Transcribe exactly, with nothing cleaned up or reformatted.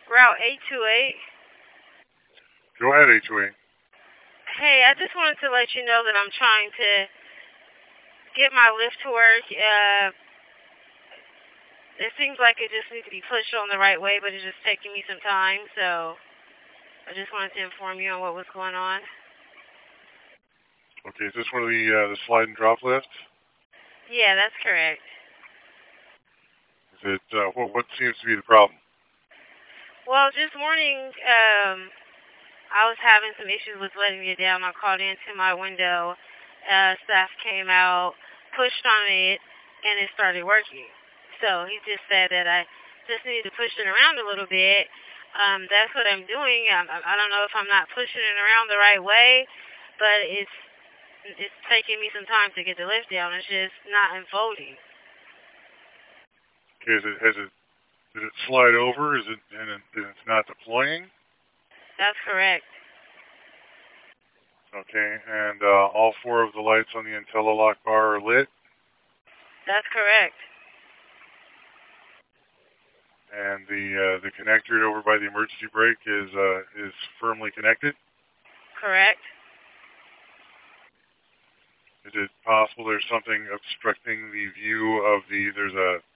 Route eight two eight. Go ahead, H O A. Hey, I just wanted to let you know that I'm trying to get my lift to work. Uh, it seems like it just needs to be pushed on the right way, but it's just taking me some time. So I just wanted to inform you on what was going on. Okay, is this one of the uh, the slide and drop lifts? Yeah, that's correct. Is it uh, what what seems to be the problem? Well, this morning, um, I was having some issues with letting it down. I called into my window. Uh, staff came out, pushed on it, and it started working. So he just said that I just need to push it around a little bit. Um, that's what I'm doing. I, I don't know if I'm not pushing it around the right way, but it's it's taking me some time to get the lift down. It's just not unfolding. Okay, is it has it did it slide over? Is it and, it, and it's not deploying? That's correct. Okay, and uh, all four of the lights on the IntelliLock bar are lit, That's correct. and the uh, the connector over by the emergency brake is uh, is firmly connected. Correct. Is it possible there's something obstructing the view of the there's a